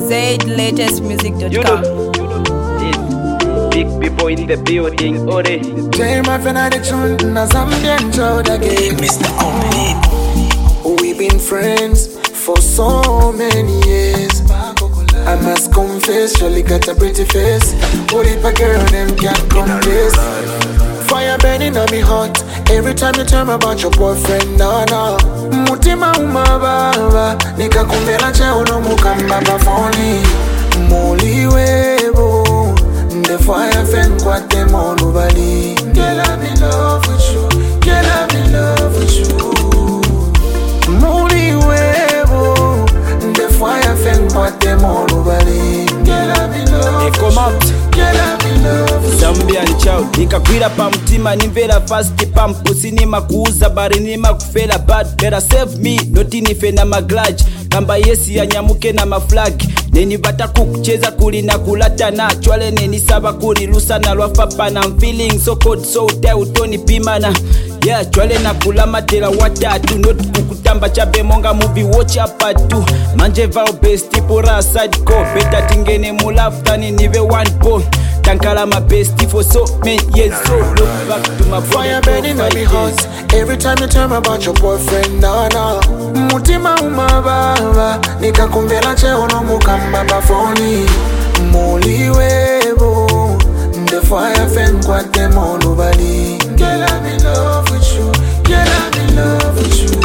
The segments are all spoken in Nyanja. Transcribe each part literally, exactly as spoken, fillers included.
zaid latest music dot com. Big people in the building, ore. Jay my friend at the tune, na Zambian child again. Mister Only. We've been friends for so many years. I must confess, surely got a pretty face. What if a girl them can't confess? Fire burning on me heart every time you tell me about your boyfriend. No, no. Mutima umababa, nikakumbela cheo no mukamba bafoni. Moli webo, the fire fan kwa temo nobody. Girl, I'm in love with you. Girl, I'm in love with you. Moli webo, the fire fan kwa temo nobody. Girl, I'm in love with you. Girl, I'm in love with you. Zambian child, nikagwira pa mtima nimvera fast pump usinima kuuza bari nima kufela bad better save me noti nife na maglaj kamba yesi ya nyamuke na maflag neni bata kukucheza kuli na kulatana chwale neni saba kuli lusana lwafapana I'm feeling so cold so te utoni pimana yeah chwale na kulama tela watatu not kukutamba chabe monga movie watch up tu manje vao best pora side co beta tingene mulaftani nive one po tankala my best for so many years so look back to my fire burning on me heart every time you tell me about your boyfriend. No, no. Mutima umababa, nikakumbela cheo no mukamba bafoni. Moli webo, the fire fan kwa temo nobody. Girl, I'm in love with you. Girl, I'm in love with you.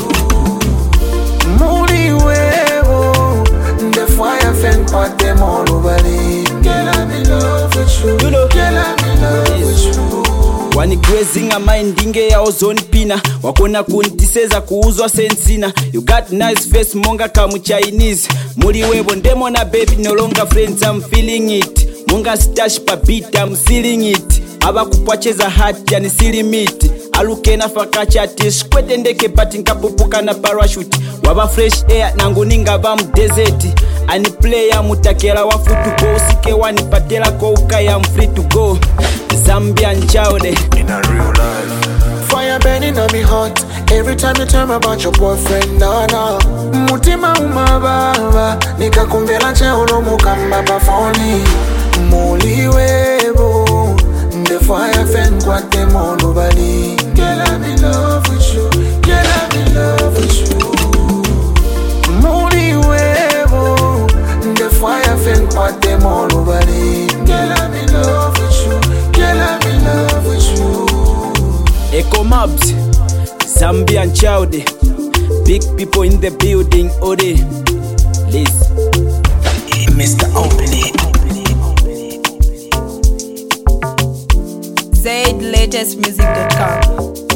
Moli webo, the fire fan kwa temo nobody. Girl, I'm in love with you. Girl, I'm in love with you. Wani grazing a mind inge ya ozone pina wakona kuntiseza kuuzwa sensina you got nice face monga kamu Chinese muli webo ndemo na baby no longer friends I'm feeling it monga stash pa beat I'm sealing it aba kupwacheza hat yani sili meet aluke na fakachati skwete ndeke pati nkapupuka na parachute waba fresh air nangu ninga ba desert ani player mutakela wa football sike wani patela ko ukaya I'm free to go Zambian child In a real life. Fire burning on me heart every time you tell me about your boyfriend. No, no. Mutima umababa, nikakumbela cheo no mukamba bafoni. Moli webo, the fire fan kwa temo nobody. Girl, I'm in love with you. Girl, I'm in love with you. Moli webo, the fire fan kwa temo nobody. Girl, I'm in love with you. Girl, I'm in love with you. Echo Mobs, Zambian child, big people in the building, ore, Liz. Mister Only. zaid latest music dot com.